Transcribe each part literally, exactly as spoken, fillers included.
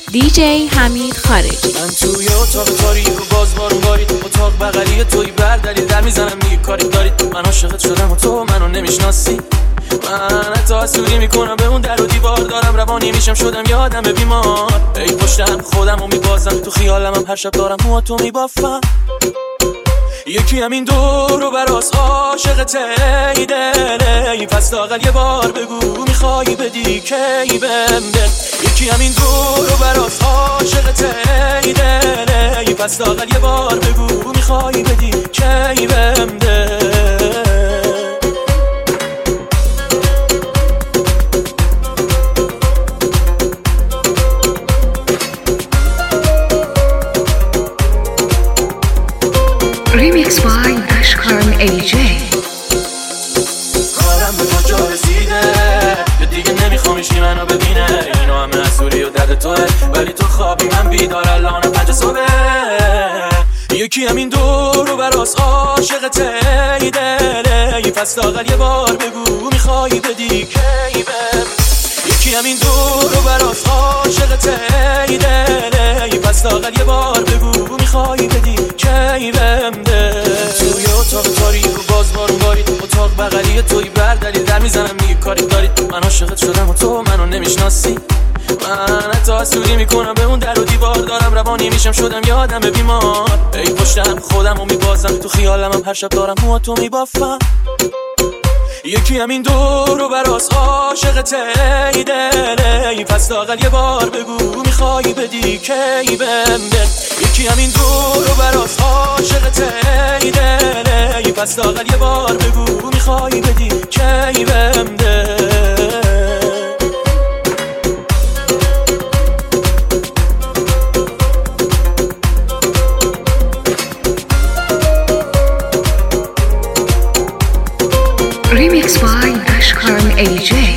دیجی حمید خارجی. من توی اتاق تاریک و باز بارون بارید، اتاق بغلی توی بردلی در میزنم میگی کاری دارید. من عاشقت شدم و تو منو نمیشناسی. من حتی حسودی میکنم به اون در و دیوار، دارم روانی میشم شدم یادم بیمار. ای پشتم خودم و میبازم تو خیالم، هم هر شب دارم موها تو میبافم. یکی همین دور و براس عاشقت ای دل، ای پس لااقل یه بار بگو میخوای بدی کی بهم دل. یکی همین دور و براس عاشقت ای دل، ای پس لااقل یه بار بگو میخوای بدی کی بهم دل. Remix by Ashkan ای جی. کارم به کجا رسیده که دیگه نمیخوام ایشی منو ببینه. اینو همه حسودی و درد توه، ولی تو خوابی من بیدار الان پنج صبح. یکی همین دور و براس عاشقت ای دل، ای پس لااقل یه بار بگو میخوای بدی کی بهم. یکی همین دور و براس عاشقت ای دل، ای پس لااقل یه بار بگو میخوای بدی کی بهم دل. توی اتاق تاریک و باز بارون بارید، اتاق بغلی توی بردلی در میزنم میگی کاری دارید. من عاشقت شدم و تو منو نمیشناسی. من حتی حسودی میکنم به اون در و دیوار، دارم روانی میشم شدم یادم بیمار. ای پشتم خودم و میبازم تو خیالم، هم هر شب دارم موها تو میبافم. یکی همین دور و براس عاشقت ای دل، ای پس لااقل یه بار بگو میخوای بدی کی بهم دل. یکی همین دور و براس عاشقت ای دل، ای پس لااقل یه بار بگو میخوای بدی کی بهم دل. Remix by Ashkan ای جی.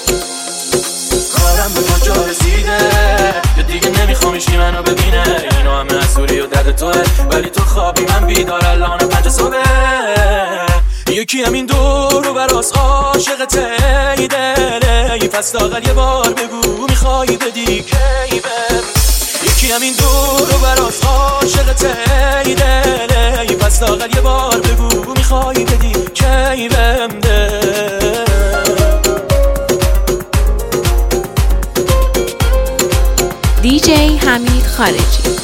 کارم به کجا رسیده که دیگه نمیخوام ایشی منو ببینه. اینو همه حسودی و درد توه، ولی تو خوابی من بیدار الان پنج صبح. یکی همین دور و براس عاشقت ای دل، ای پس لااقل یه بار بگو میخوای بدی کی بهم. یکی همین دور و براس عاشقت ای دل، ای پس لااقل یه بار بگو میخوای بدی کی بهم دل. دیجی حمید خارجی.